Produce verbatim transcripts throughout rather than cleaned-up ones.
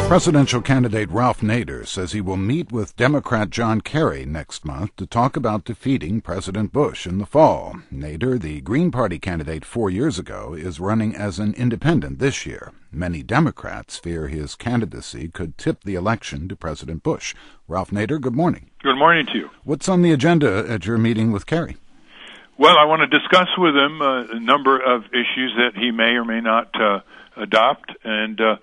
Presidential candidate Ralph Nader says he will meet with Democrat John Kerry next month to talk about defeating President Bush in the fall. Nader, the Green Party candidate four years ago, is running as an independent this year. Many Democrats fear his candidacy could tip the election to President Bush. Ralph Nader, good morning. Good morning to you. What's on the agenda at your meeting with Kerry? Well, I want to discuss with him uh, a number of issues that he may or may not uh, adopt and uh,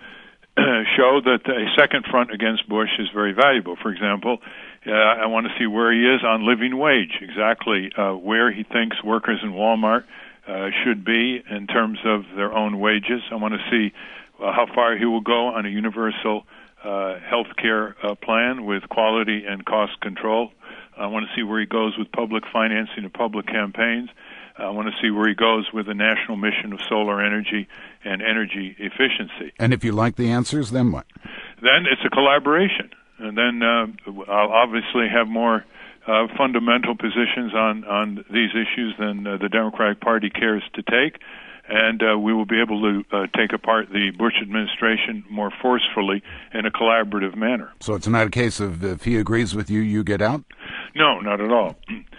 show that a second front against Bush is very valuable. For example, uh, I want to see where he is on living wage, exactly uh, where he thinks workers in Walmart uh, should be in terms of their own wages. I want to see uh, how far he will go on a universal uh, health care uh, plan with quality and cost control. I want to see where he goes with public financing of public campaigns. I want to see where he goes with the national mission of solar energy and energy efficiency. And if you like the answers, then what? Then it's a collaboration. And then uh, I'll obviously have more uh, fundamental positions on, on these issues than uh, the Democratic Party cares to take. And uh, we will be able to uh, take apart the Bush administration more forcefully in a collaborative manner. So it's not a case of if he agrees with you, you get out? No, not at all.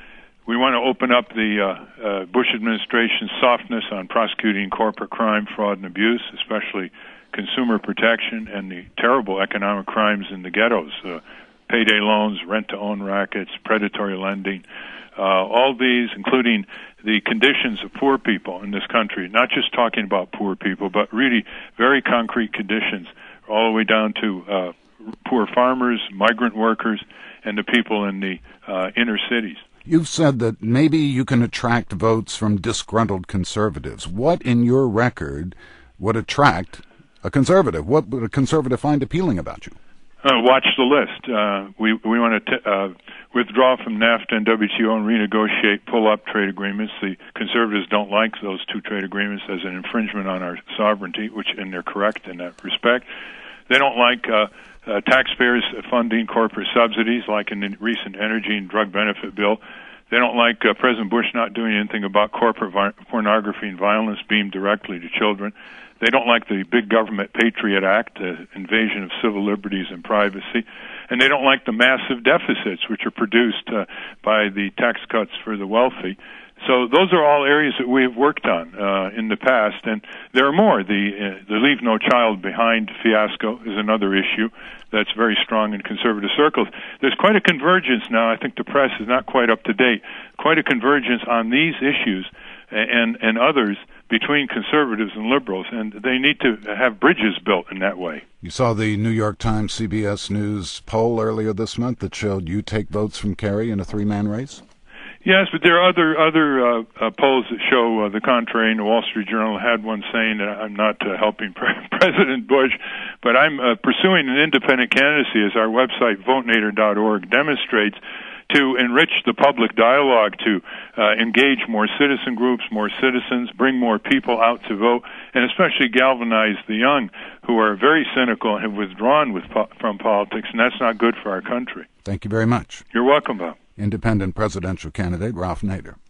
We want to open up the uh, uh, Bush administration's softness on prosecuting corporate crime, fraud, and abuse, especially consumer protection and the terrible economic crimes in the ghettos, uh, payday loans, rent-to-own rackets, predatory lending, uh, all these, including the conditions of poor people in this country, not just talking about poor people, but really very concrete conditions, all the way down to uh, poor farmers, migrant workers, and the people in the uh, inner cities. You've said that maybe you can attract votes from disgruntled conservatives. What in your record would attract a conservative? What would a conservative find appealing about you? Uh, watch the list. Uh, we we want to t- uh, withdraw from NAFTA and W T O and renegotiate pull-up trade agreements. The conservatives don't like those two trade agreements as an infringement on our sovereignty, which and they're correct in that respect. They don't like uh, uh, taxpayers funding corporate subsidies, like in the recent energy and drug benefit bill. They don't like uh, President Bush not doing anything about corporate vi- pornography and violence beamed directly to children. They don't like the Big Government Patriot Act, uh, invasion of civil liberties and privacy. And they don't like the massive deficits which are produced uh, by the tax cuts for the wealthy. So those are all areas that we have worked on uh, in the past, and there are more. The uh, the Leave No Child Behind fiasco is another issue that's very strong in conservative circles. There's quite a convergence now. I think the press is not quite up to date. Quite a convergence on these issues and and others between conservatives and liberals, and they need to have bridges built in that way. You saw the New York Times C B S News poll earlier this month that showed you take votes from Kerry in a three-man race? Yes, but there are other other uh, uh, polls that show uh, the contrary. And the Wall Street Journal had one saying that I'm not uh, helping pre- President Bush, but I'm uh, pursuing an independent candidacy, as our website, vote nader dot org, demonstrates, to enrich the public dialogue, to uh, engage more citizen groups, more citizens, bring more people out to vote, and especially galvanize the young who are very cynical and have withdrawn with po- from politics, and that's not good for our country. Thank you very much. You're welcome, Bob. Independent presidential candidate Ralph Nader.